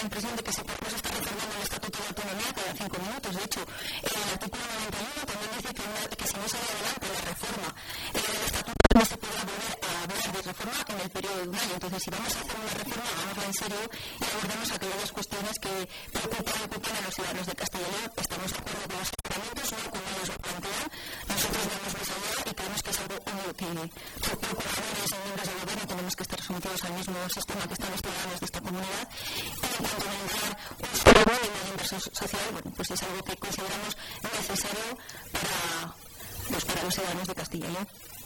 impresión de que se está reformando el Estatuto de Autonomía cada 5 minutos. De hecho, el artículo 91 también dice que si no sale adelante la reforma del Estatuto no se podrá volver a hablar de reforma en el periodo de un año. Entonces, si vamos a hacer una reforma, hagámosla en serio y abordemos aquellas cuestiones que preocupan a los ciudadanos de Castilla y León. Estamos de acuerdo con los ayuntamientos, no como ellos lo plantean. Nosotros vamos más allá y creemos que es algo obvio que los procuradores y miembros del gobierno tenemos que estar sometidos al mismo sistema que están los ciudadanos de esta comunidad. Y en cuanto a lograr un solo mínimo de inversión social, bueno, pues es algo que consideramos necesario para los ciudadanos de Castilla y León.